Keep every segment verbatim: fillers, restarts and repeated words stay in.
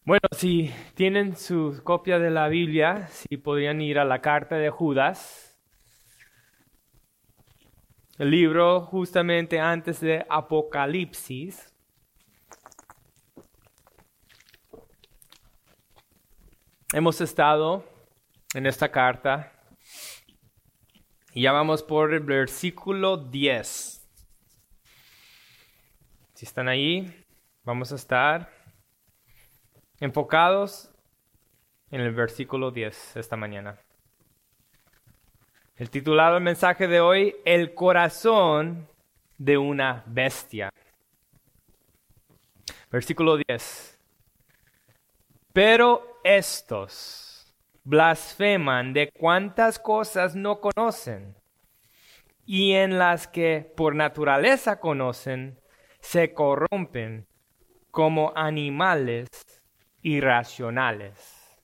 Bueno, si tienen su copia de la Biblia, si podrían ir a la carta de Judas, el libro justamente antes de Apocalipsis. Hemos estado en esta carta y ya vamos por el versículo diez. Si están ahí, vamos a estar enfocados en el versículo diez esta mañana. El titulado del mensaje de hoy, El corazón de una bestia. Versículo diez. Pero estos blasfeman de cuantas cosas no conocen, y en las que por naturaleza conocen, se corrompen como animales irracionales.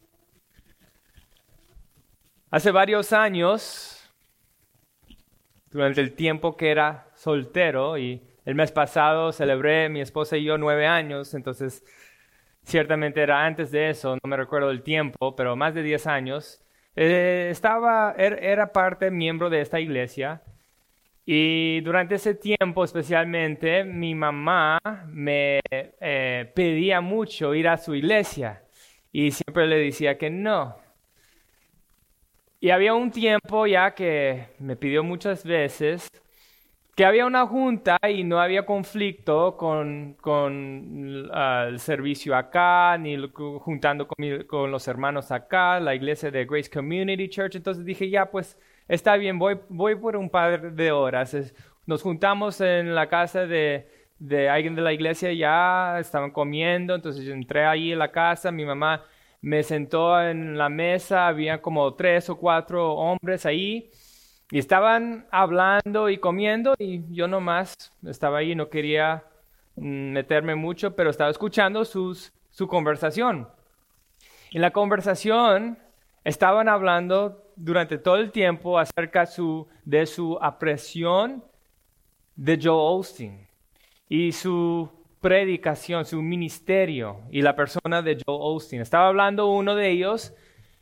Hace varios años, durante el tiempo que era soltero, y el mes pasado celebré mi esposa y yo nueve años, entonces ciertamente era antes de eso, no me recuerdo el tiempo, pero más de diez años, eh, estaba, er, era parte, miembro de esta iglesia. Y durante ese tiempo especialmente mi mamá me eh, pedía mucho ir a su iglesia y siempre le decía que no. Y había un tiempo ya que me pidió muchas veces que había una junta y no había conflicto con, con uh, el servicio acá, ni lo, juntando con, mi, con los hermanos acá, la iglesia de Grace Community Church. Entonces dije, ya pues está bien, voy, voy por un par de horas. Es, nos juntamos en la casa de, de alguien de la iglesia, ya estaban comiendo, entonces yo entré ahí en la casa, mi mamá me sentó en la mesa, había como tres o cuatro hombres ahí, y estaban hablando y comiendo, y yo nomás estaba ahí, no quería meterme mucho, pero estaba escuchando sus, su conversación. En la conversación estaban hablando durante todo el tiempo acerca su, de su apreciación de Joel Osteen y su predicación, su ministerio y la persona de Joel Osteen. Estaba hablando uno de ellos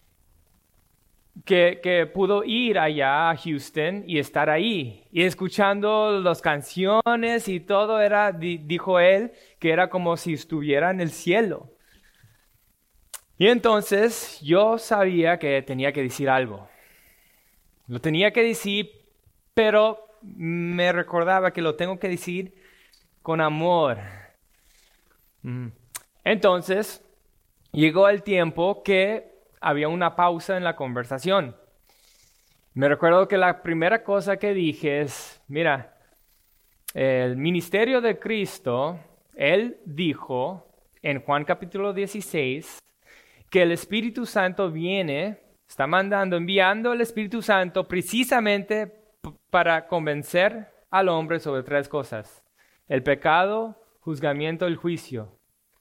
que, que pudo ir allá a Houston y estar ahí y escuchando las canciones y todo era, dijo él, que era como si estuviera en el cielo. Y entonces yo sabía que tenía que decir algo. Lo tenía que decir, pero me recordaba que lo tengo que decir con amor. Entonces llegó el tiempo que había una pausa en la conversación. Me recuerdo que la primera cosa que dije es, mira, el ministerio de Cristo, Él dijo en Juan capítulo dieciséis, que el Espíritu Santo viene, está mandando, enviando el Espíritu Santo precisamente p- para convencer al hombre sobre tres cosas: el pecado, juzgamiento, el juicio.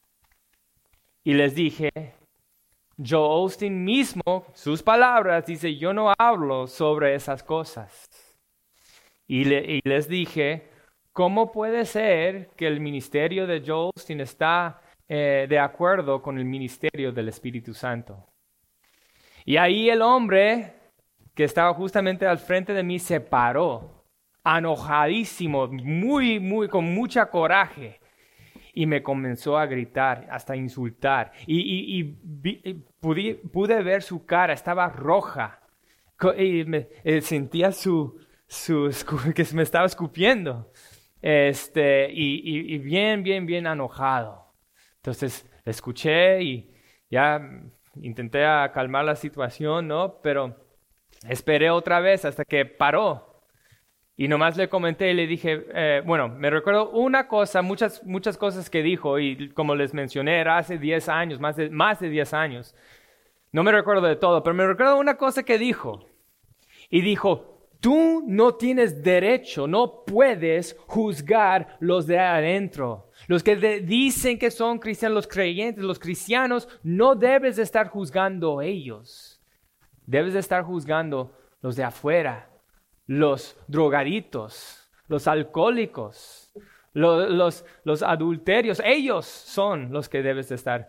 Y les dije, Joel Osteen mismo, sus palabras, dice, yo no hablo sobre esas cosas. Y, le, y les dije, ¿cómo puede ser que el ministerio de Joel Osteen está Eh, de acuerdo con el ministerio del Espíritu Santo? Y ahí el hombre que estaba justamente al frente de mí se paró, enojadísimo, muy, muy, con mucha coraje, y me comenzó a gritar, hasta insultar, y, y, y, vi, y pude, pude ver su cara, estaba roja, y me, eh, sentía su, su, que me estaba escupiendo, este, y, y, y bien, bien, bien enojado. Entonces escuché y ya intenté calmar la situación, ¿no? Pero esperé otra vez hasta que paró. Y nomás le comenté y le dije, eh, bueno, me recuerdo una cosa, muchas, muchas cosas que dijo, y como les mencioné, era hace diez años, más de, más de diez años. No me recuerdo de todo, pero me recuerdo una cosa que dijo. Y dijo, tú no tienes derecho, no puedes juzgar los de adentro. Los que de, dicen que son cristianos, los creyentes, los cristianos, no debes de estar juzgando ellos. Debes de estar juzgando los de afuera, los drogaditos, los alcohólicos, los, los, los adulterios. Ellos son los que debes de estar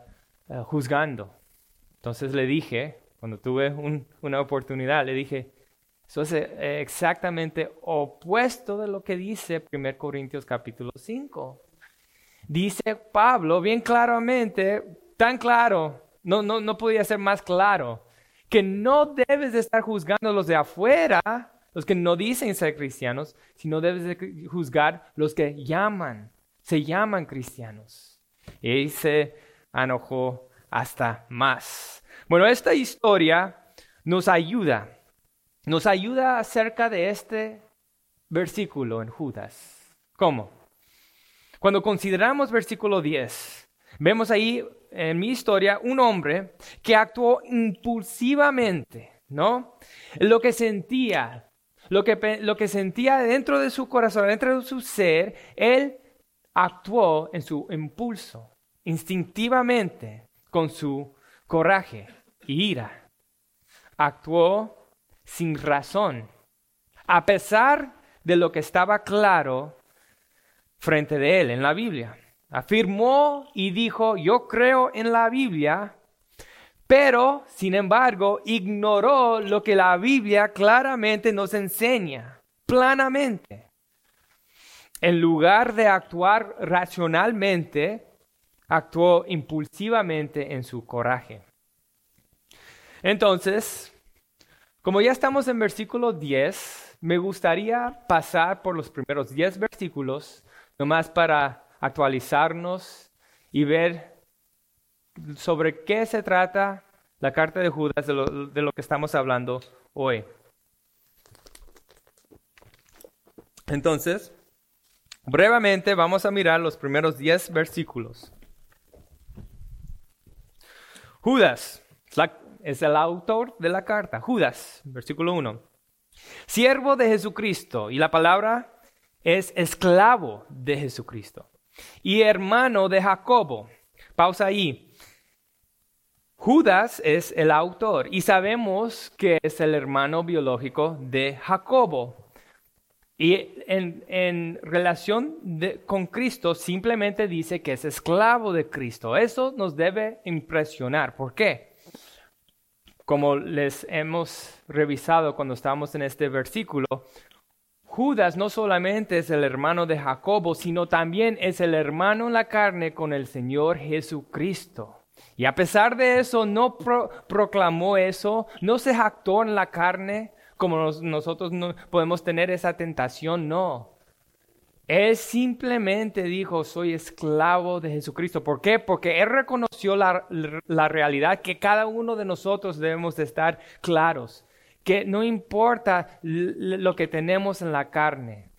uh, juzgando. Entonces le dije, cuando tuve un, una oportunidad, le dije, eso es eh, exactamente opuesto de lo que dice primera Corintios capítulo cinco. Dice Pablo bien claramente, tan claro, no, no, no podía ser más claro, que no debes de estar juzgando a los de afuera, los que no dicen ser cristianos, sino debes de juzgar los que llaman, se llaman cristianos. Y se enojó hasta más. Bueno, esta historia nos ayuda, nos ayuda acerca de este versículo en Judas. ¿Cómo? Cuando consideramos versículo diez, vemos ahí en mi historia un hombre que actuó impulsivamente, ¿no? Lo que sentía, lo que, lo que sentía dentro de su corazón, dentro de su ser, él actuó en su impulso, instintivamente, con su coraje y ira. Actuó sin razón, a pesar de lo que estaba claro frente de él en la Biblia. Afirmó y dijo, yo creo en la Biblia, pero, sin embargo, ignoró lo que la Biblia claramente nos enseña, planamente. En lugar de actuar racionalmente, actuó impulsivamente en su coraje. Entonces, como ya estamos en versículo diez, me gustaría pasar por los primeros diez versículos, nomás para actualizarnos y ver sobre qué se trata la carta de Judas, de lo, de lo que estamos hablando hoy. Entonces, brevemente vamos a mirar los primeros diez versículos. Judas la, es el autor de la carta. Judas, versículo uno. Siervo de Jesucristo, y la palabra es esclavo de Jesucristo, y hermano de Jacobo. Pausa ahí. Judas es el autor y sabemos que es el hermano biológico de Jacobo. Y en, en relación de, con Cristo simplemente dice que es esclavo de Cristo. Eso nos debe impresionar. ¿Por qué? Como les hemos revisado cuando estábamos en este versículo, Judas no solamente es el hermano de Jacobo, sino también es el hermano en la carne con el Señor Jesucristo. Y a pesar de eso, no pro, proclamó eso, no se jactó en la carne, como nos, nosotros no podemos tener esa tentación, no. Él simplemente dijo, soy esclavo de Jesucristo. ¿Por qué? Porque Él reconoció la, la realidad que cada uno de nosotros debemos de estar claros. Que no importa lo que tenemos en la carne,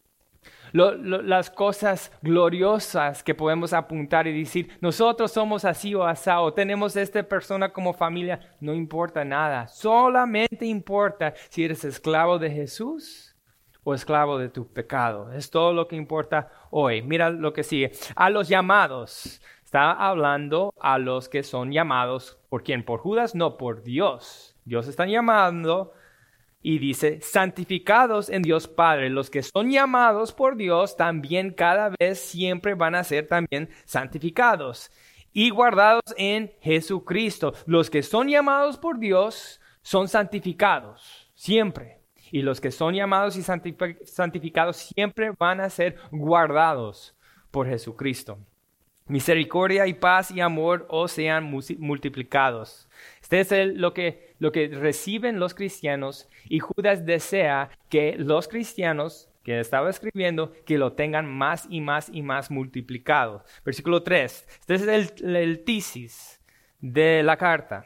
lo, lo, las cosas gloriosas que podemos apuntar y decir, nosotros somos así o asá, o tenemos a esta persona como familia, no importa nada. Solamente importa si eres esclavo de Jesús o esclavo de tu pecado. Es todo lo que importa hoy. Mira lo que sigue. A los llamados. Está hablando a los que son llamados. ¿Por quién? Por Judas, no por Dios. Dios está llamando y dice, santificados en Dios Padre. Los que son llamados por Dios también cada vez siempre van a ser también santificados y guardados en Jesucristo. Los que son llamados por Dios son santificados siempre. Y los que son llamados y santificados siempre van a ser guardados por Jesucristo. Misericordia y paz y amor os sean multiplicados. Este es el, lo, que, lo que reciben los cristianos y Judas desea que los cristianos que estaba escribiendo que lo tengan más y más y más multiplicado. Versículo tres. Este es el, el tesis de la carta.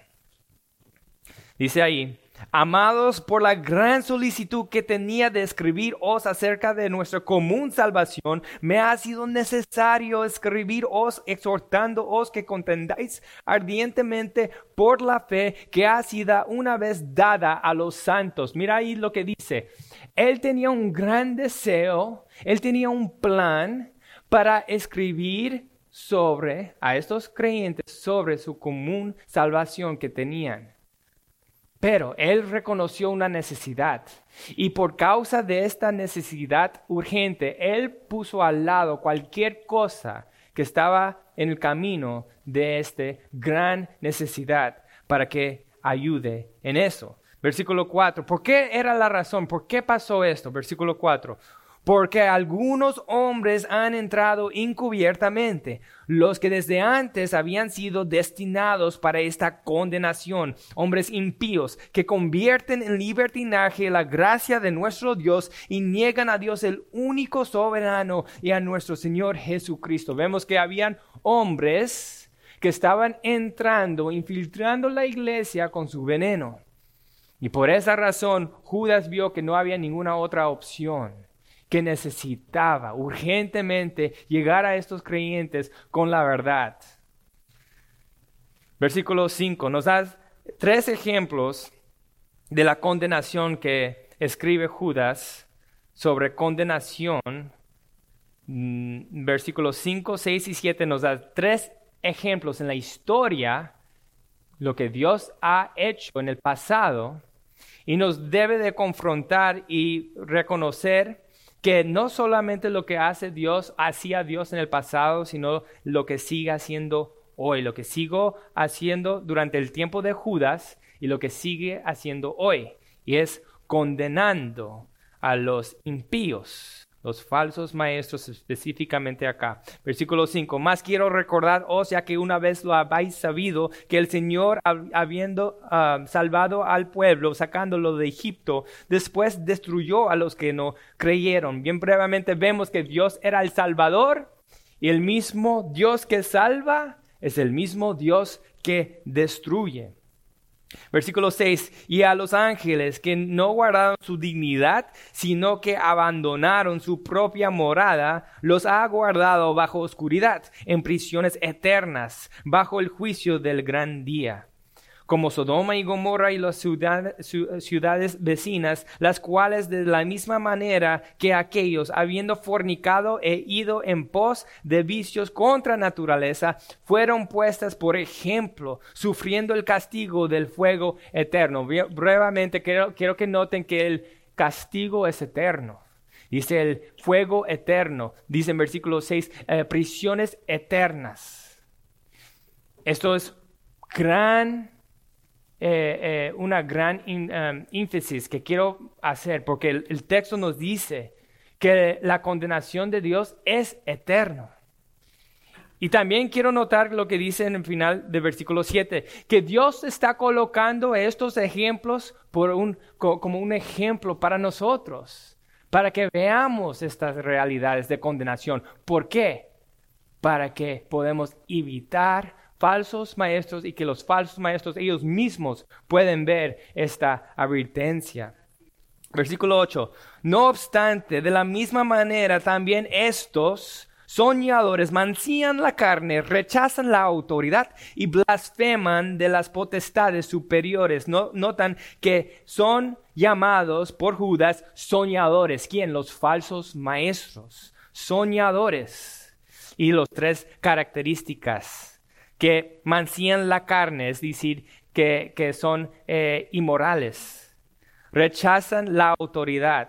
Dice ahí, amados, por la gran solicitud que tenía de escribiros acerca de nuestra común salvación, me ha sido necesario escribiros exhortándoos que contendáis ardientemente por la fe que ha sido una vez dada a los santos. Mira ahí lo que dice. Él tenía un gran deseo, él tenía un plan para escribir sobre, a estos creyentes, sobre su común salvación que tenían. Pero él reconoció una necesidad y por causa de esta necesidad urgente, él puso al lado cualquier cosa que estaba en el camino de esta gran necesidad para que ayude en eso. Versículo cuatro. ¿Por qué era la razón? ¿Por qué pasó esto? Versículo cuatro. Porque algunos hombres han entrado encubiertamente, los que desde antes habían sido destinados para esta condenación, hombres impíos que convierten en libertinaje la gracia de nuestro Dios y niegan a Dios el único soberano y a nuestro Señor Jesucristo. Vemos que habían hombres que estaban entrando, infiltrando la iglesia con su veneno. Y por esa razón Judas vio que no había ninguna otra opción, que necesitaba urgentemente llegar a estos creyentes con la verdad. Versículo cinco nos da tres ejemplos de la condenación que escribe Judas sobre condenación. Versículos cinco, seis y siete nos da tres ejemplos en la historia, lo que Dios ha hecho en el pasado, y nos debe de confrontar y reconocer que no solamente lo que hace Dios, hacía Dios en el pasado, sino lo que sigue haciendo hoy, lo que sigo haciendo durante el tiempo de Judas y lo que sigue haciendo hoy. Y es condenando a los impíos, los falsos maestros específicamente acá. Versículo cinco. Más quiero recordar, o sea que una vez lo habéis sabido, que el Señor, habiendo uh, salvado al pueblo, sacándolo de Egipto, después destruyó a los que no creyeron. Bien brevemente vemos que Dios era el Salvador y el mismo Dios que salva es el mismo Dios que destruye. Versículo seis, y a los ángeles que no guardaron su dignidad, sino que abandonaron su propia morada, los ha guardado bajo oscuridad, en prisiones eternas, bajo el juicio del gran día. Como Sodoma y Gomorra y las ciudad, ciudades vecinas, las cuales de la misma manera que aquellos, habiendo fornicado e ido en pos de vicios contra naturaleza, fueron puestas por ejemplo, sufriendo el castigo del fuego eterno. Brevemente quiero, quiero que noten que el castigo es eterno. Dice el fuego eterno, dice en versículo seis, eh, prisiones eternas. Esto es gran... Eh, eh, una gran in, um, énfasis que quiero hacer, porque el, el texto nos dice que la condenación de Dios es eterna. Y también quiero notar lo que dice en el final del versículo siete, que Dios está colocando estos ejemplos por un, co, como un ejemplo para nosotros, para que veamos estas realidades de condenación. ¿Por qué? Para que podamos evitar falsos maestros y que los falsos maestros ellos mismos pueden ver esta advertencia. Versículo ocho. No obstante, de la misma manera también estos soñadores mancillan la carne, rechazan la autoridad y blasfeman de las potestades superiores. No, notan que son llamados por Judas soñadores. ¿Quién? Los falsos maestros. Soñadores. Y los tres características que mancillan la carne, es decir, que, que son eh, inmorales, rechazan la autoridad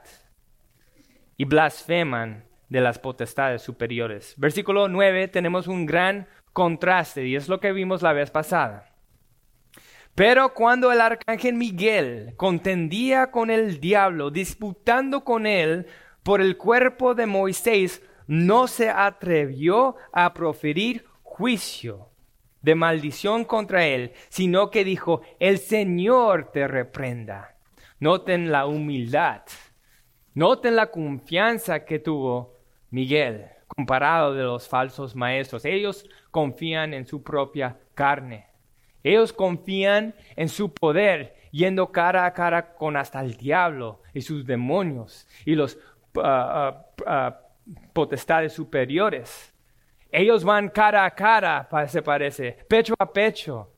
y blasfeman de las potestades superiores. Versículo nueve, tenemos un gran contraste y es lo que vimos la vez pasada. Pero cuando el arcángel Miguel contendía con el diablo, disputando con él por el cuerpo de Moisés, no se atrevió a proferir juicio de maldición contra él, sino que dijo, el Señor te reprenda. Noten la humildad, noten la confianza que tuvo Miguel, comparado de los falsos maestros. Ellos confían en su propia carne. Ellos confían en su poder, yendo cara a cara con hasta el diablo y sus demonios y los uh, uh, uh, potestades superiores. Ellos van cara a cara, se parece, pecho a pecho.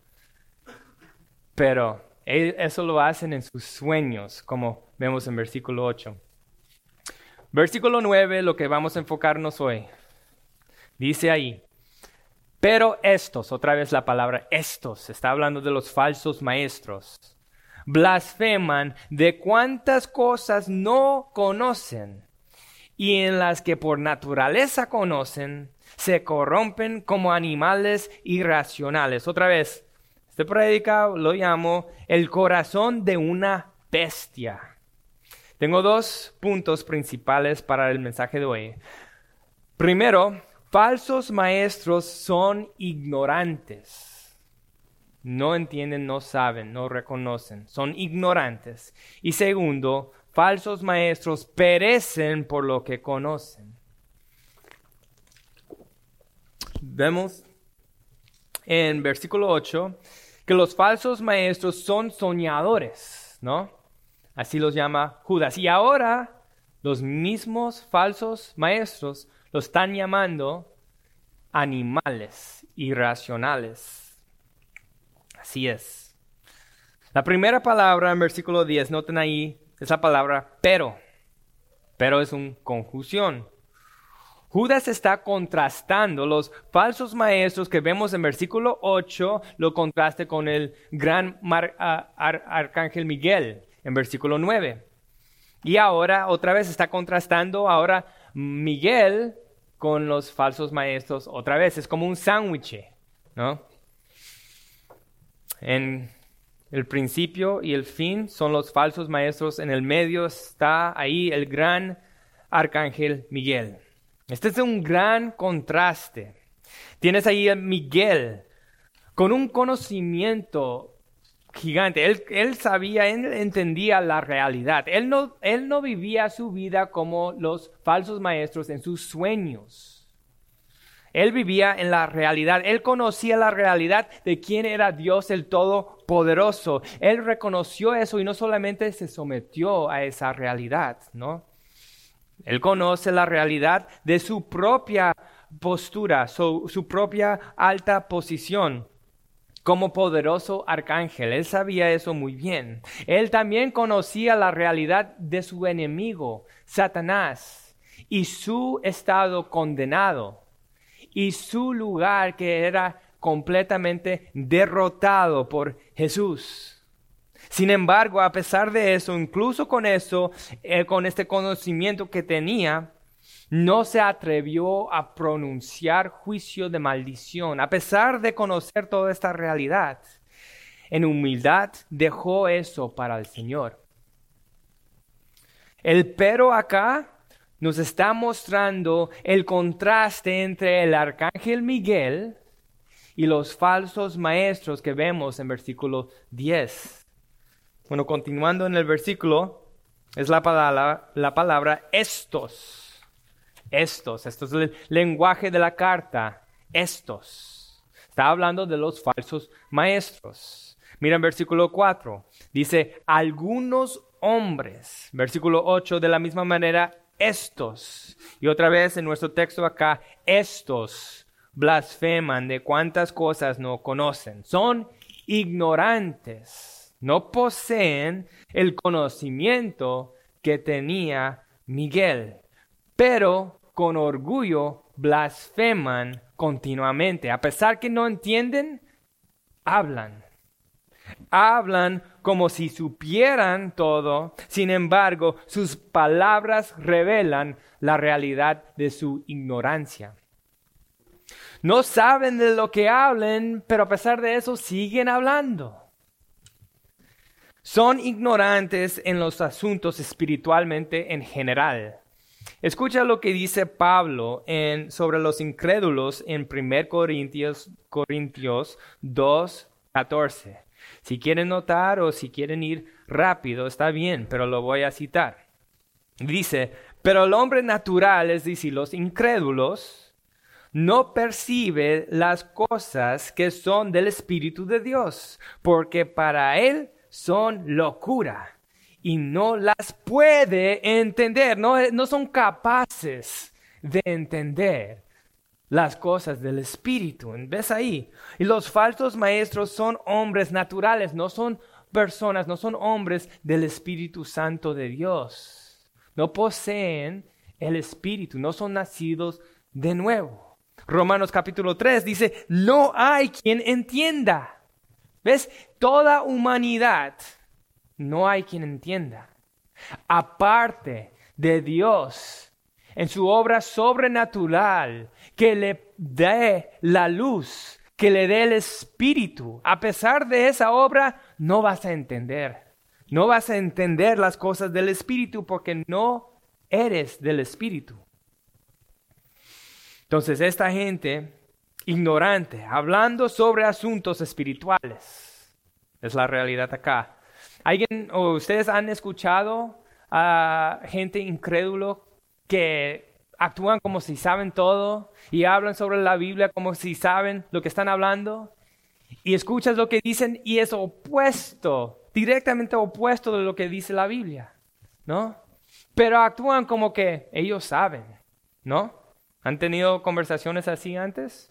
Pero eso lo hacen en sus sueños, como vemos en versículo ocho. Versículo nueve, lo que vamos a enfocarnos hoy. Dice ahí, pero estos, otra vez la palabra estos, está hablando de los falsos maestros, blasfeman de cuantas cosas no conocen y en las que por naturaleza conocen, se corrompen como animales irracionales. Otra vez, este prédica lo llamo el corazón de una bestia. Tengo dos puntos principales para el mensaje de hoy. Primero, falsos maestros son ignorantes. No entienden, no saben, no reconocen. Son ignorantes. Y segundo, falsos maestros perecen por lo que conocen. Vemos en versículo ocho que los falsos maestros son soñadores, ¿no? Así los llama Judas. Y ahora los mismos falsos maestros los están llamando animales irracionales. Así es. La primera palabra en versículo diez, noten ahí, es la palabra pero. Pero es una conjunción. Judas está contrastando los falsos maestros que vemos en versículo ocho, lo contraste con el gran mar, uh, ar, arcángel Miguel en versículo nueve. Y ahora otra vez está contrastando ahora Miguel con los falsos maestros otra vez. Es como un sándwich, ¿no? En el principio y el fin son los falsos maestros. En el medio está ahí el gran arcángel Miguel. Este es un gran contraste. Tienes ahí a Miguel con un conocimiento gigante. Él, él sabía, él entendía la realidad. Él no, él no vivía su vida como los falsos maestros en sus sueños. Él vivía en la realidad. Él conocía la realidad de quién era Dios el Todopoderoso. Él reconoció eso y no solamente se sometió a esa realidad, ¿no? Él conoce la realidad de su propia postura, su, su propia alta posición como poderoso arcángel. Él sabía eso muy bien. Él también conocía la realidad de su enemigo, Satanás, y su estado condenado, y su lugar que era completamente derrotado por Jesús. Sin embargo, a pesar de eso, incluso con eso, eh, con este conocimiento que tenía, no se atrevió a pronunciar juicio de maldición. A pesar de conocer toda esta realidad, en humildad dejó eso para el Señor. El pero acá nos está mostrando el contraste entre el arcángel Miguel y los falsos maestros que vemos en versículo diez. Bueno, continuando en el versículo, es la palabra, la palabra estos. Estos, esto es el lenguaje de la carta. Estos. Está hablando de los falsos maestros. Mira en versículo cuatro. Dice, algunos hombres. Versículo ocho, de la misma manera, estos. Y otra vez en nuestro texto acá, estos blasfeman de cuántas cosas no conocen. Son ignorantes. No poseen el conocimiento que tenía Miguel, pero con orgullo blasfeman continuamente. A pesar que no entienden, hablan. Hablan como si supieran todo. Sin embargo, sus palabras revelan la realidad de su ignorancia. No saben de lo que hablen, pero a pesar de eso siguen hablando. Son ignorantes en los asuntos espiritualmente en general. Escucha lo que dice Pablo en, sobre los incrédulos en primera Corintios, Corintios dos, catorce. Si quieren notar o si quieren ir rápido, está bien, pero lo voy a citar. Dice, pero el hombre natural, es decir, los incrédulos, no percibe las cosas que son del Espíritu de Dios, porque para él son locura y no las puede entender, no, no son capaces de entender las cosas del Espíritu. ¿Ves ahí? Y los falsos maestros son hombres naturales, no son personas, no son hombres del Espíritu Santo de Dios. No poseen el Espíritu, no son nacidos de nuevo. Romanos capítulo tres dice, no hay quien entienda. ¿Ves? Toda humanidad, no hay quien entienda. Aparte de Dios, en su obra sobrenatural, que le dé la luz, que le dé el Espíritu. A pesar de esa obra, no vas a entender. No vas a entender las cosas del Espíritu porque no eres del Espíritu. Entonces, esta gente ignorante, hablando sobre asuntos espirituales, es la realidad acá. ¿Alguien o ustedes han escuchado a gente incrédulo que actúan como si saben todo y hablan sobre la Biblia como si saben lo que están hablando? Y escuchas lo que dicen y es opuesto, directamente opuesto de lo que dice la Biblia, ¿no? Pero actúan como que ellos saben, ¿no? ¿Han tenido conversaciones así antes?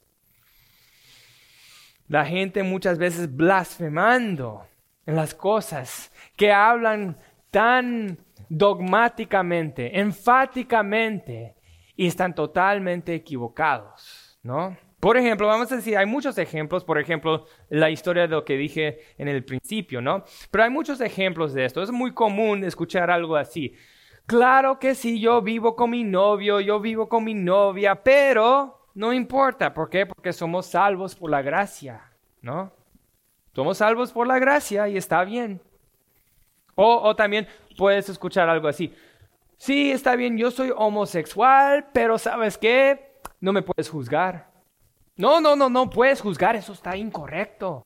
La gente muchas veces blasfemando en las cosas que hablan tan dogmáticamente, enfáticamente, y están totalmente equivocados, ¿no? Por ejemplo, vamos a decir, hay muchos ejemplos, por ejemplo, la historia de lo que dije en el principio, ¿no? Pero hay muchos ejemplos de esto. Es muy común escuchar algo así. Claro que sí, yo vivo con mi novio, yo vivo con mi novia, pero no importa. ¿Por qué? Porque somos salvos por la gracia, ¿no? Somos salvos por la gracia y está bien. O, o también puedes escuchar algo así. Sí, está bien, yo soy homosexual, pero ¿sabes qué? No me puedes juzgar. No, no, no, no puedes juzgar, eso está incorrecto.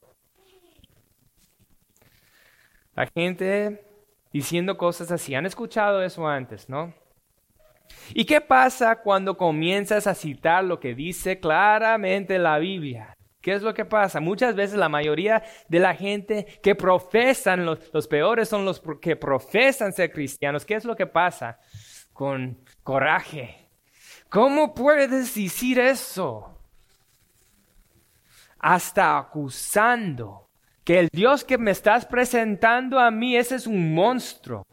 La gente diciendo cosas así, han escuchado eso antes, ¿no? ¿Y qué pasa cuando comienzas a citar lo que dice claramente la Biblia? ¿Qué es lo que pasa? Muchas veces la mayoría de la gente que profesan, los, los peores son los que profesan ser cristianos. ¿Qué es lo que pasa? Con coraje. ¿Cómo puedes decir eso? Hasta acusando que el Dios que me estás presentando a mí, ese es un monstruo.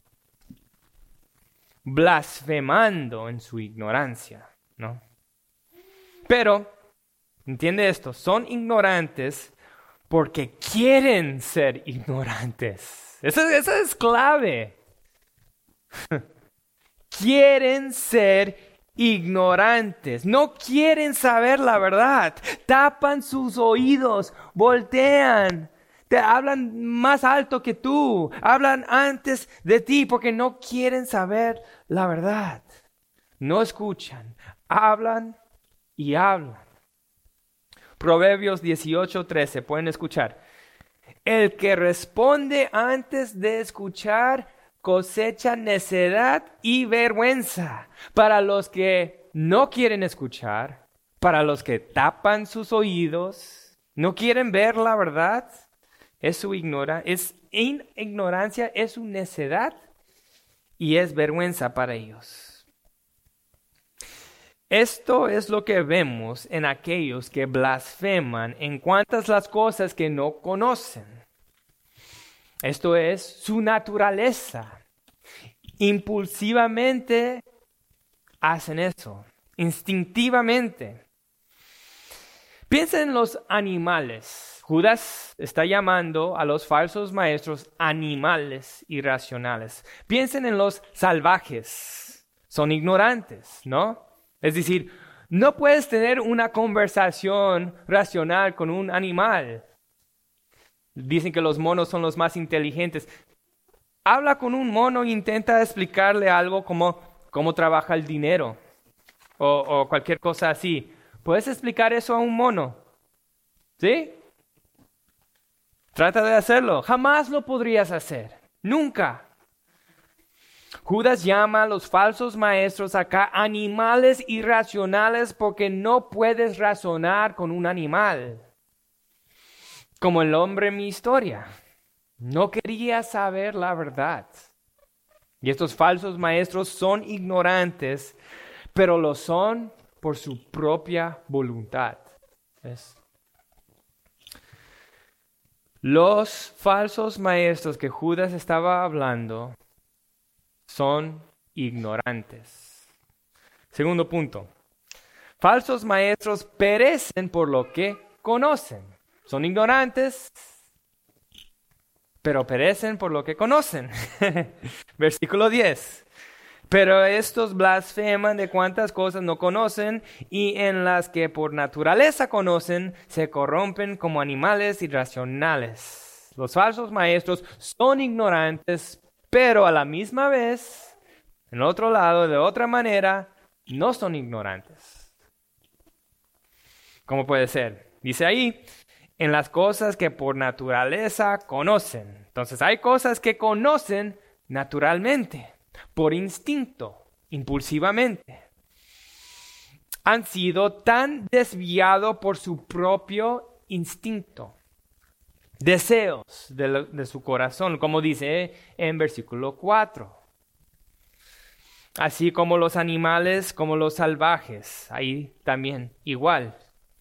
Blasfemando en su ignorancia, ¿no? Pero, entiende esto, son ignorantes porque quieren ser ignorantes. Eso, eso es clave. Quieren ser ignorantes, no quieren saber la verdad, tapan sus oídos, voltean, te hablan más alto que tú, hablan antes de ti porque no quieren saber la verdad. No escuchan, hablan y hablan. Proverbios dieciocho trece, pueden escuchar. El que responde antes de escuchar cosecha necedad y vergüenza. Para los que no quieren escuchar, para los que tapan sus oídos, no quieren ver la verdad, es su ignora, es in, ignorancia, es su necedad y es vergüenza para ellos. Esto es lo que vemos en aquellos que blasfeman en cuantas las cosas que no conocen. Esto es su naturaleza. Impulsivamente hacen eso, instintivamente. Piensa en los animales. Judas está llamando a los falsos maestros animales irracionales. Piensen en los salvajes. Son ignorantes, ¿no? Es decir, no puedes tener una conversación racional con un animal. Dicen que los monos son los más inteligentes. Habla con un mono e intenta explicarle algo como cómo trabaja el dinero o, o cualquier cosa así. ¿Puedes explicar eso a un mono? ¿Sí? Trata de hacerlo. Jamás lo podrías hacer. Nunca. Judas llama a los falsos maestros acá animales irracionales porque no puedes razonar con un animal. Como el hombre en mi historia. No quería saber la verdad. Y estos falsos maestros son ignorantes, pero lo son por su propia voluntad. ¿Ves? Los falsos maestros que Judas estaba hablando son ignorantes. Segundo punto. Falsos maestros perecen por lo que conocen. Son ignorantes, pero perecen por lo que conocen. Versículo diez. Pero estos blasfeman de cuantas cosas no conocen, y en las que por naturaleza conocen, se corrompen como animales irracionales. Los falsos maestros son ignorantes, pero a la misma vez, en otro lado, de otra manera, no son ignorantes. ¿Cómo puede ser? Dice ahí, en las cosas que por naturaleza conocen. Entonces hay cosas que conocen naturalmente, por instinto, impulsivamente. Han sido tan desviados por su propio instinto, deseos de, lo, de su corazón, como dice en versículo cuatro. Así como los animales, como los salvajes, ahí también igual.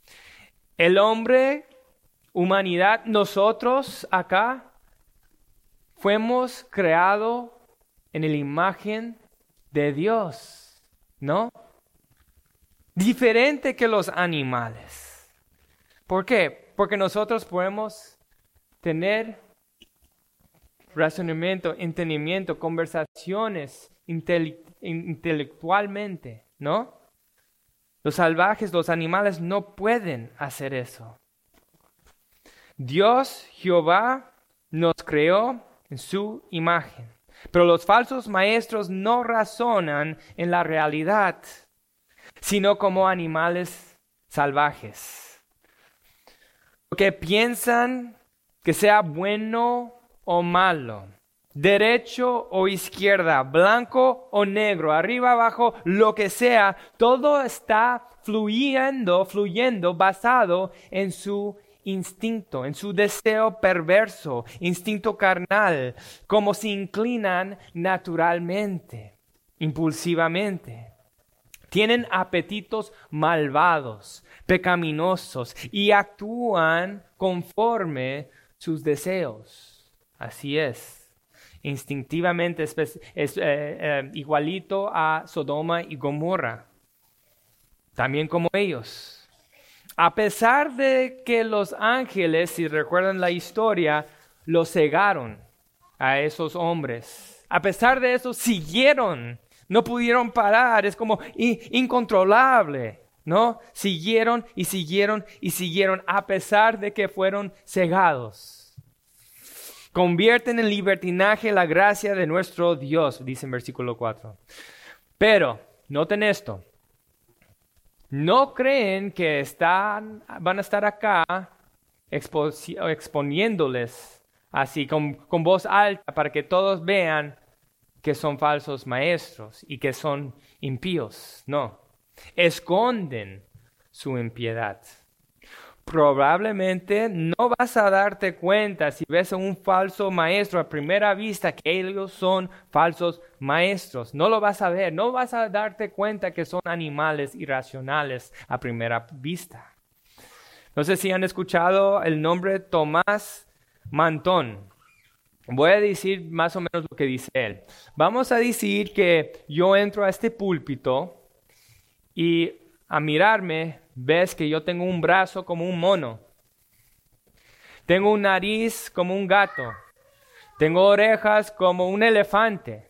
El hombre, humanidad, nosotros acá, fuimos creados en la imagen de Dios, ¿no? Diferente que los animales. ¿Por qué? Porque nosotros podemos tener razonamiento, entendimiento, conversaciones intele- intelectualmente, ¿no? Los salvajes, los animales no pueden hacer eso. Dios, Jehová, nos creó en su imagen. Pero los falsos maestros no razonan en la realidad, sino como animales salvajes. Porque piensan que sea bueno o malo, derecho o izquierda, blanco o negro, arriba, abajo, lo que sea, todo está fluyendo, fluyendo, basado en su instinto, en su deseo perverso, instinto carnal, como se inclinan naturalmente, impulsivamente. Tienen apetitos malvados, pecaminosos y actúan conforme sus deseos. Así es. Instintivamente es, es eh, eh, igualito a Sodoma y Gomorra. También como ellos. A pesar de que los ángeles, si recuerdan la historia, los cegaron a esos hombres. A pesar de eso, siguieron. No pudieron parar. Es como incontrolable, ¿no? Siguieron y siguieron y siguieron a pesar de que fueron cegados. Convierten en libertinaje la gracia de nuestro Dios, dice en versículo cuatro. Pero, noten esto. No creen que están, van a estar acá expo, exponiéndoles así con, con voz alta para que todos vean que son falsos maestros y que son impíos. No, esconden su impiedad. Probablemente no vas a darte cuenta si ves a un falso maestro a primera vista que ellos son falsos maestros. No lo vas a ver, no vas a darte cuenta que son animales irracionales a primera vista. No sé si han escuchado el nombre Tomás Mantón. Voy a decir más o menos lo que dice él. Vamos a decir que yo entro a este púlpito y a mirarme ves que yo tengo un brazo como un mono. Tengo un nariz como un gato. Tengo orejas como un elefante.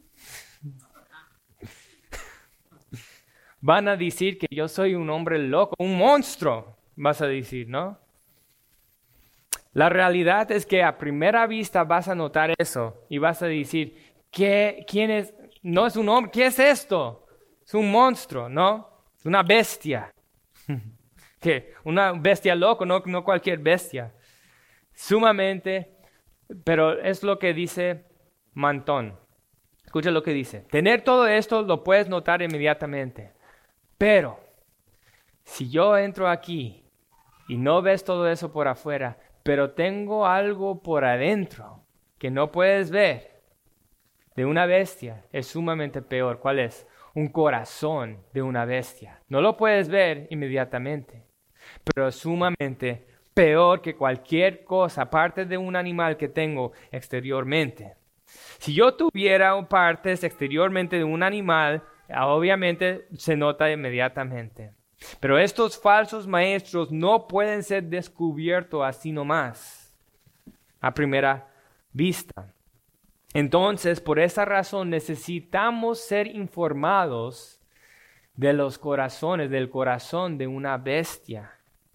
Van a decir que yo soy un hombre loco, un monstruo, vas a decir, ¿no? La realidad es que a primera vista vas a notar eso y vas a decir, ¿qué, ¿quién es? No es un hombre, ¿qué es esto? Es un monstruo, ¿no? Es una bestia. ¿Qué? Una bestia loco, no, no cualquier bestia. Sumamente, pero es lo que dice Mantón. Escucha lo que dice. Tener todo esto lo puedes notar inmediatamente. Pero, si yo entro aquí y no ves todo eso por afuera, pero tengo algo por adentro que no puedes ver de una bestia, es sumamente peor. ¿Cuál es? Un corazón de una bestia. No lo puedes ver inmediatamente, pero es sumamente peor que cualquier cosa, aparte de un animal que tengo exteriormente. Si yo tuviera partes exteriormente de un animal, obviamente se nota inmediatamente. Pero estos falsos maestros no pueden ser descubiertos así nomás, a primera vista. Entonces, por esa razón, necesitamos ser informados de los corazones, del corazón de una bestia.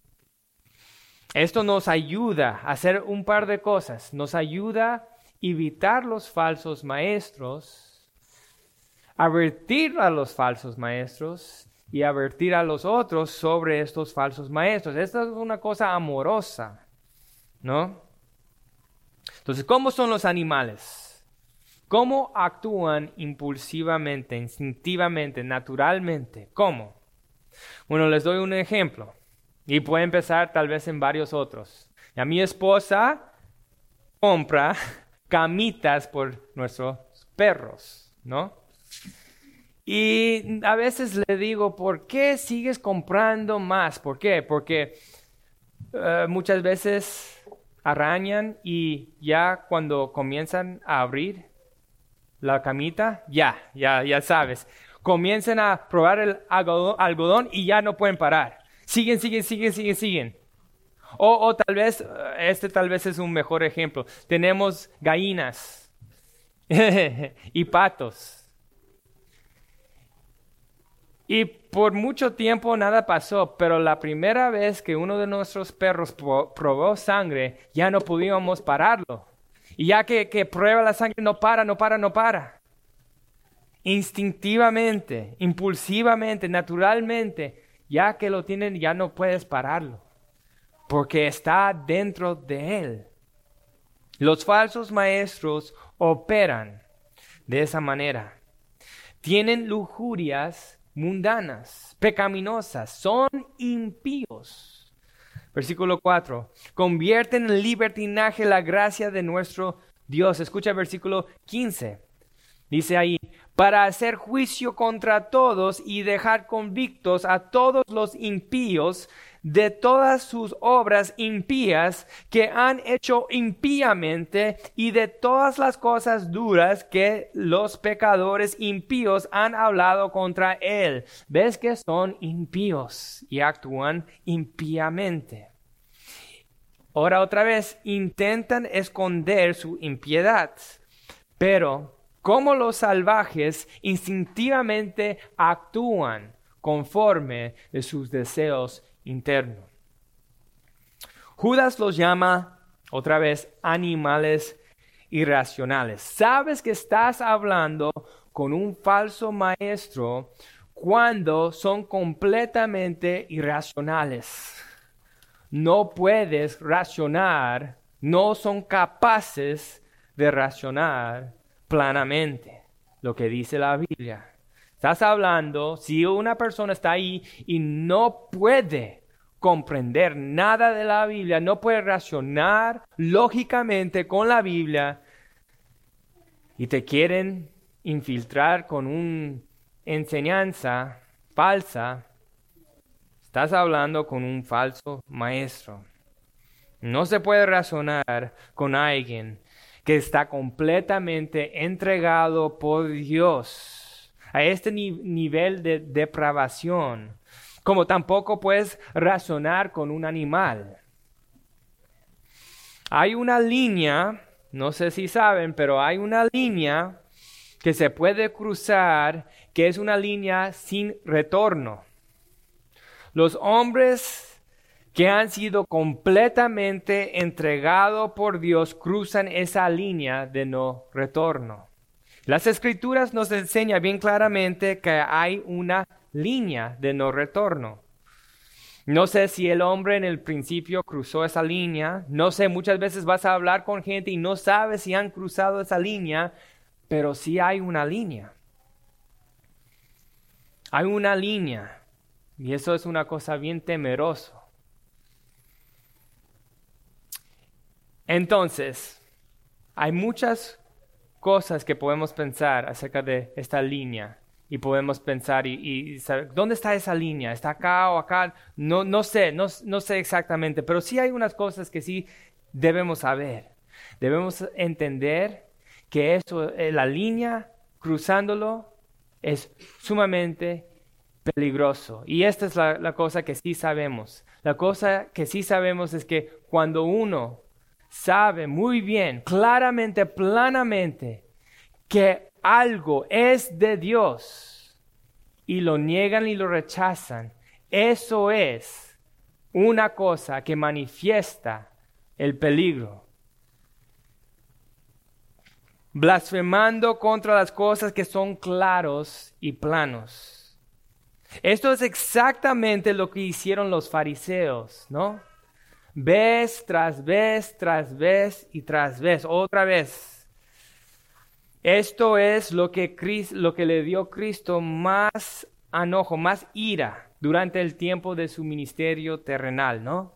Esto nos ayuda a hacer un par de cosas. Nos ayuda a evitar los falsos maestros, advertir a los falsos maestros y advertir a los otros sobre estos falsos maestros. Esta es una cosa amorosa, ¿no? Entonces, ¿cómo son los animales? ¿Cómo actúan impulsivamente, instintivamente, naturalmente? ¿Cómo? Bueno, les doy un ejemplo. Y puede empezar tal vez en varios otros. A mi esposa compra camitas por nuestros perros, ¿no? Y a veces le digo, ¿por qué sigues comprando más? ¿Por qué? Porque uh, muchas veces arañan y ya cuando comienzan a abrir la camita, ya, ya, ya sabes. Comienzan a probar el algodón, algodón y ya no pueden parar. Siguen, siguen, siguen, siguen, siguen. O, o tal vez, este tal vez es un mejor ejemplo. Tenemos gallinas y patos. Y por mucho tiempo nada pasó, pero la primera vez que uno de nuestros perros probó sangre, ya no pudimos pararlo. Y ya que, que prueba la sangre, no para, no para, no para. Instintivamente, impulsivamente, naturalmente, ya que lo tienen, ya no puedes pararlo, porque está dentro de él. Los falsos maestros operan de esa manera. Tienen lujurias mundanas, pecaminosas, son impíos. Versículo cuatro. Convierten en libertinaje la gracia de nuestro Dios. Escucha el versículo quince. Dice ahí, para hacer juicio contra todos y dejar convictos a todos los impíos de todas sus obras impías que han hecho impíamente y de todas las cosas duras que los pecadores impíos han hablado contra él. ¿Ves que son impíos y actúan impíamente? Ahora otra vez, intentan esconder su impiedad, pero como los salvajes instintivamente actúan conforme de sus deseos internos. Judas los llama otra vez animales irracionales. Sabes que estás hablando con un falso maestro cuando son completamente irracionales. No puedes racionar, no son capaces de racionar planamente lo que dice la Biblia. Estás hablando, si una persona está ahí y no puede comprender nada de la Biblia, no puede racionar lógicamente con la Biblia y te quieren infiltrar con una enseñanza falsa, estás hablando con un falso maestro. No se puede razonar con alguien que está completamente entregado por Dios a este ni- nivel de depravación, como tampoco puedes razonar con un animal. Hay una línea, no sé si saben, pero hay una línea que se puede cruzar, que es una línea sin retorno. Los hombres que han sido completamente entregados por Dios cruzan esa línea de no retorno. Las Escrituras nos enseñan bien claramente que hay una línea de no retorno. No sé si el hombre en el principio cruzó esa línea, no sé, muchas veces vas a hablar con gente y no sabes si han cruzado esa línea, pero sí hay una línea. Hay una línea, y eso es una cosa bien temerosa. Entonces, hay muchas cosas que podemos pensar acerca de esta línea y podemos pensar y, y saber, ¿dónde está esa línea? ¿Está acá o acá? No, no sé, no, no sé exactamente, pero sí hay unas cosas que sí debemos saber. Debemos entender que eso, eh, la línea cruzándolo es sumamente peligroso. Y esta es la, la cosa que sí sabemos. La cosa que sí sabemos es que cuando uno sabe muy bien, claramente, planamente, que algo es de Dios y lo niegan y lo rechazan, eso es una cosa que manifiesta el peligro. Blasfemando contra las cosas que son claros y planos. Esto es exactamente lo que hicieron los fariseos, ¿no? Vez tras vez, tras vez y tras vez, otra vez. Esto es lo que, Cristo, lo que le dio Cristo más enojo, más ira durante el tiempo de su ministerio terrenal, ¿no?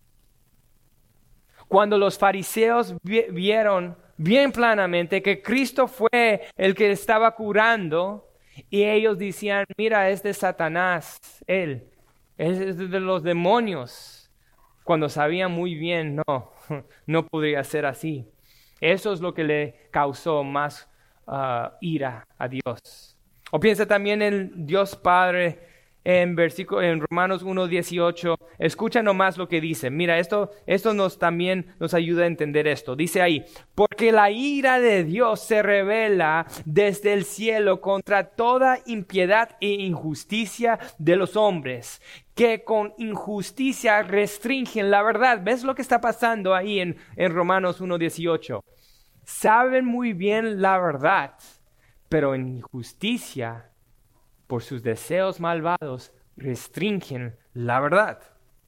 Cuando los fariseos vi- vieron bien planamente que Cristo fue el que estaba curando y ellos decían, mira, es de Satanás, él, es de los demonios, cuando sabían muy bien, no, no podría ser así. Eso es lo que le causó más uh, ira a Dios. O piensa también en Dios Padre. En versículo, en Romanos uno dieciocho, escucha nomás lo que dice. Mira, esto, esto nos también nos ayuda a entender esto. Dice ahí, porque la ira de Dios se revela desde el cielo contra toda impiedad e injusticia de los hombres, que con injusticia restringen la verdad. ¿Ves lo que está pasando ahí en, en Romanos uno dieciocho? Saben muy bien la verdad, pero en injusticia, por sus deseos malvados, restringen la verdad.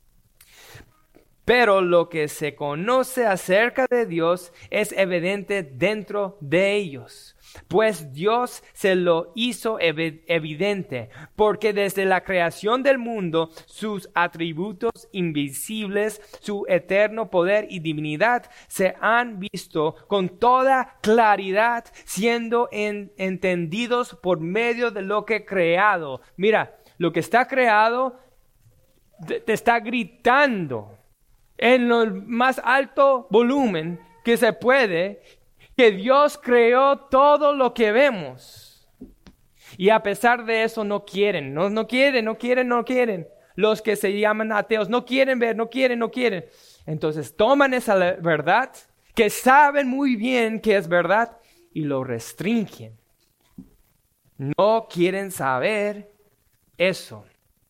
Pero lo que se conoce acerca de Dios es evidente dentro de ellos, pues Dios se lo hizo ev- evidente, porque desde la creación del mundo, sus atributos invisibles, su eterno poder y divinidad se han visto con toda claridad, siendo en- entendidos por medio de lo que creado. Mira, lo que está creado te, te está gritando en el más alto volumen que se puede, que Dios creó todo lo que vemos. Y a pesar de eso no quieren, no, no quieren, no quieren, no quieren. Los que se llaman ateos no quieren ver, no quieren, no quieren. Entonces toman esa verdad, que saben muy bien que es verdad, y lo restringen. No quieren saber eso.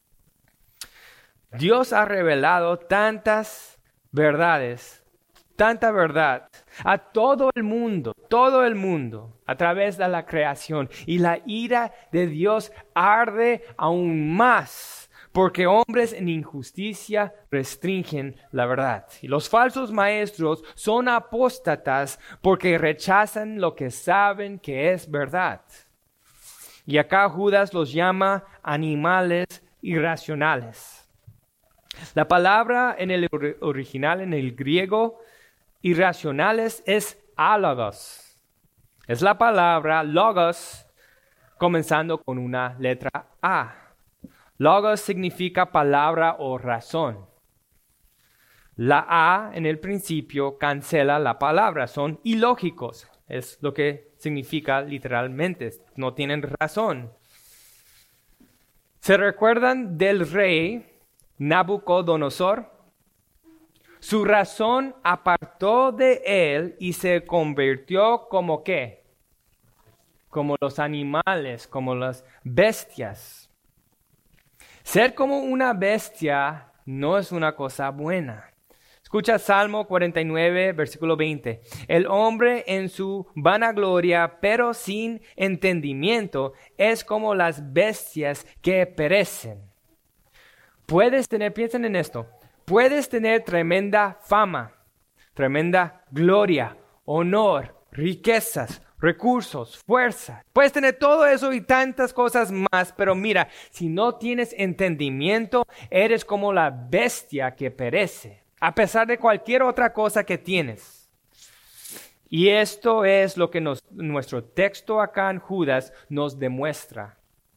Dios ha revelado tantas verdades, tanta verdad a todo el mundo, todo el mundo, a través de la creación. Y la ira de Dios arde aún más, porque hombres en injusticia restringen la verdad. Y los falsos maestros son apóstatas porque rechazan lo que saben que es verdad. Y acá Judas los llama animales irracionales. La palabra en el original, en el griego, irracionales, es álogos. Es la palabra logos, comenzando con una letra A. Logos significa palabra o razón. La A en el principio cancela la palabra, son ilógicos. Es lo que significa literalmente, no tienen razón. ¿Se recuerdan del rey Nabucodonosor? Su razón apartó de él y se convirtió como ¿qué? Como los animales, como las bestias. Ser como una bestia no es una cosa buena. Escucha Salmo cuarenta y nueve, versículo veinte. El hombre en su vanagloria, pero sin entendimiento, es como las bestias que perecen. Puedes tener, piensen en esto, puedes tener tremenda fama, tremenda gloria, honor, riquezas, recursos, fuerza. Puedes tener todo eso y tantas cosas más, pero mira, si no tienes entendimiento, eres como la bestia que perece, a pesar de cualquier otra cosa que tienes. Y esto es lo que nos, nuestro texto acá en Judas nos demuestra.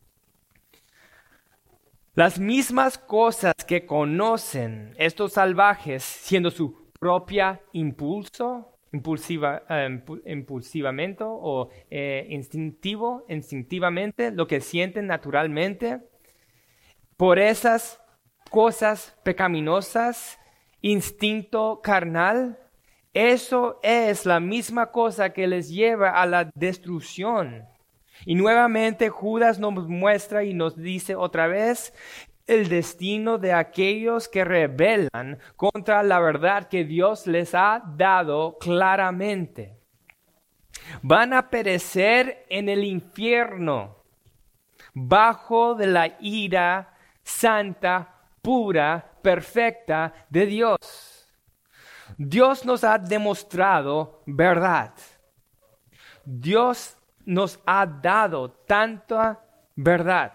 Las mismas cosas que conocen estos salvajes, siendo su propia impulso, impulsiva, eh, impulsivamente o eh, instintivo, instintivamente, lo que sienten naturalmente, por esas cosas pecaminosas, instinto carnal, Eso es la misma cosa que les lleva a la destrucción. Y nuevamente Judas nos muestra y nos dice otra vez el destino de aquellos que rebelan contra la verdad que Dios les ha dado claramente. Van a perecer en el infierno, bajo de la ira santa, pura, perfecta de Dios. Dios nos ha demostrado verdad. Dios nos ha dado tanta verdad.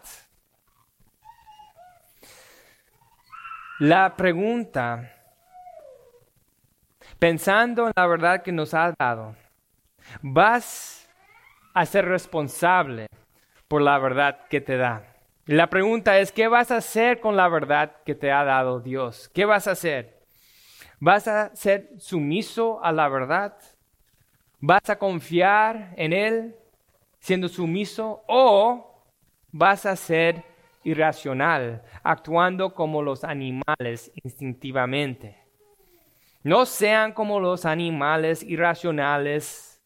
La pregunta, pensando en la verdad que nos ha dado, ¿vas a ser responsable por la verdad que te da? Y la pregunta es, ¿qué vas a hacer con la verdad que te ha dado Dios? ¿Qué vas a hacer? ¿Vas a ser sumiso a la verdad? ¿Vas a confiar en Él siendo sumiso? ¿O vas a ser irracional, actuando como los animales instintivamente? No sean como los animales irracionales.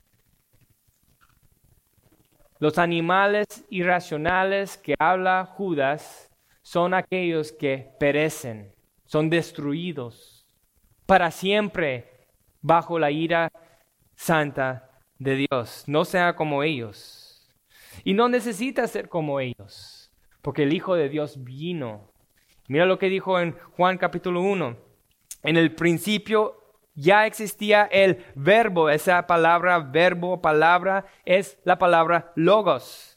Los animales irracionales que habla Judas son aquellos que perecen, son destruidos para siempre bajo la ira santa de Dios. No sea como ellos. Y no necesita ser como ellos, porque el Hijo de Dios vino. Mira lo que dijo en Juan capítulo uno. En el principio ya existía el verbo. Esa palabra, verbo, palabra, es la palabra logos.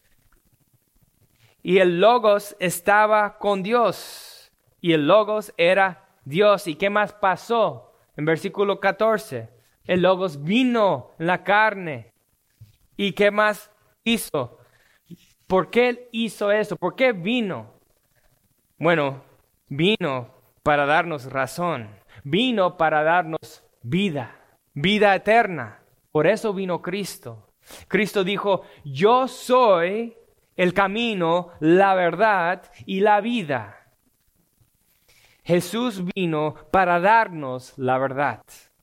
Y el logos estaba con Dios. Y el logos era Dios. ¿Y qué más pasó? En versículo catorce. El logos vino en la carne. ¿Y qué más hizo? ¿Por qué hizo eso? ¿Por qué vino? Bueno, vino para darnos razón. Vino para darnos vida, vida eterna. Por eso vino Cristo. Cristo dijo, yo soy el camino, la verdad y la vida. Jesús vino para darnos la verdad,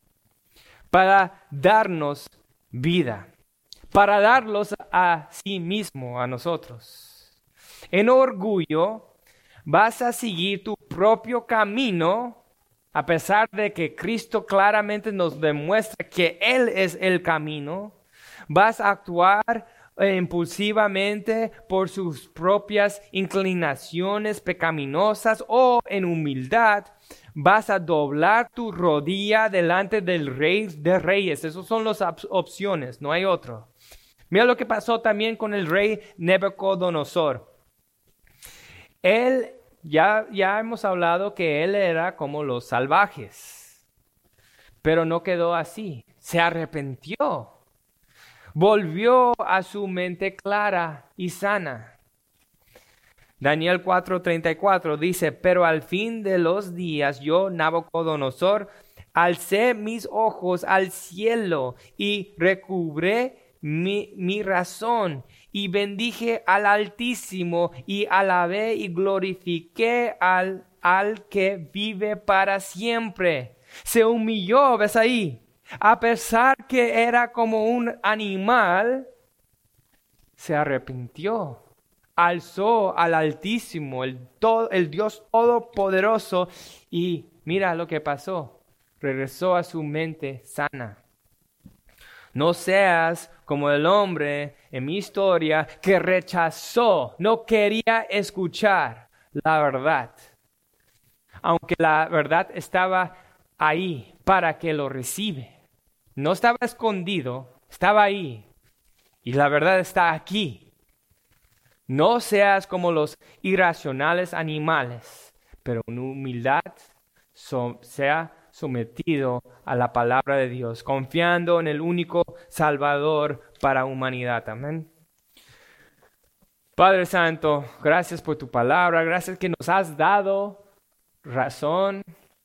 para darnos vida, para darlos a sí mismo, a nosotros. En orgullo, vas a seguir tu propio camino, a pesar de que Cristo claramente nos demuestra que Él es el camino. Vas a actuar eh, impulsivamente por sus propias inclinaciones pecaminosas, o en humildad vas a doblar tu rodilla delante del Rey de Reyes. Esas son las op- opciones, no hay otro. Mira lo que pasó también con el rey Nabucodonosor. Él, ya, ya hemos hablado que él era como los salvajes, pero no quedó así. Se arrepintió. Volvió a su mente clara y sana. Daniel cuatro treinta y cuatro dice, pero al fin de los días yo, Nabucodonosor, alcé mis ojos al cielo y recobré mi, mi razón y bendije al Altísimo y alabé y glorifiqué al, al que vive para siempre. Se humilló, ¿ves ahí? A pesar que era como un animal, se arrepintió. Alzó al Altísimo, el, todo, el Dios Todopoderoso, y mira lo que pasó. Regresó a su mente sana. No seas como el hombre en mi historia que rechazó, no quería escuchar la verdad. Aunque la verdad estaba ahí para que lo reciba. No estaba escondido, estaba ahí. Y la verdad está aquí. No seas como los irracionales animales, pero en humildad so, sea sometido a la palabra de Dios, confiando en el único Salvador para la humanidad. Amén. Padre Santo, gracias por tu palabra, gracias que nos has dado razón,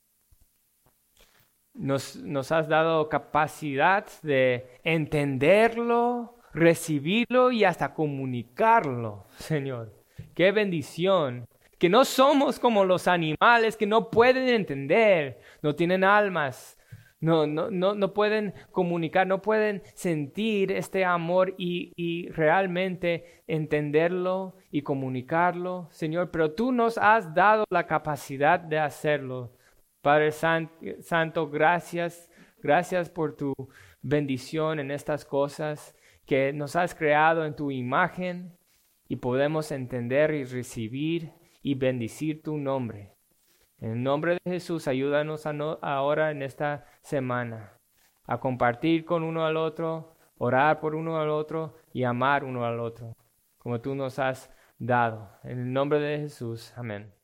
nos, nos has dado capacidad de entenderlo, recibirlo y hasta comunicarlo, Señor. Qué bendición. Que no somos como los animales que no pueden entender, no tienen almas, No, no, no, no pueden comunicar, no pueden sentir este amor y, y realmente entenderlo y comunicarlo, Señor. Pero tú nos has dado la capacidad de hacerlo. Padre San- Santo, gracias, gracias por tu bendición en estas cosas que nos has creado en tu imagen y podemos entender y recibir y bendecir tu nombre. En el nombre de Jesús, ayúdanos a no- ahora en esta semana a compartir con uno al otro, orar por uno al otro y amar uno al otro, como tú nos has dado. En el nombre de Jesús, amén.